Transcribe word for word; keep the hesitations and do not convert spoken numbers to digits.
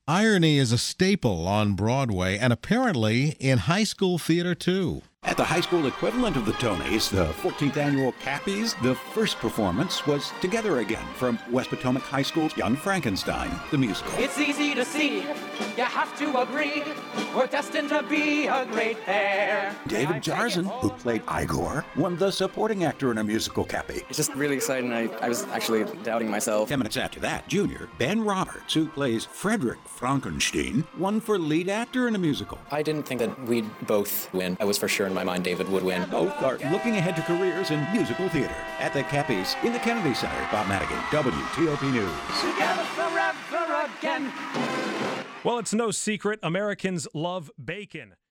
Irony is a staple on Broadway and apparently in high school theater, too. At the high school equivalent of the Tonys, the fourteenth Annual Cappies, the first performance was Together Again from West Potomac High School's Young Frankenstein, the musical. It's easy to see, you have to agree, we're destined to be a great pair. David Jarzin, who played Igor, won the supporting actor in a musical Cappy. It's just really exciting. I, I was actually doubting myself. Ten minutes after that, Junior, Ben Roberts, who plays Frederick Frankenstein, won for lead actor in a musical. I didn't think that we'd both win. I was for sure in my mind David would win. Both are looking ahead to careers in musical theater. At the Cappies in the Kennedy Center, Bob Madigan, W T O P News. Together forever again. Well, it's no secret Americans love bacon.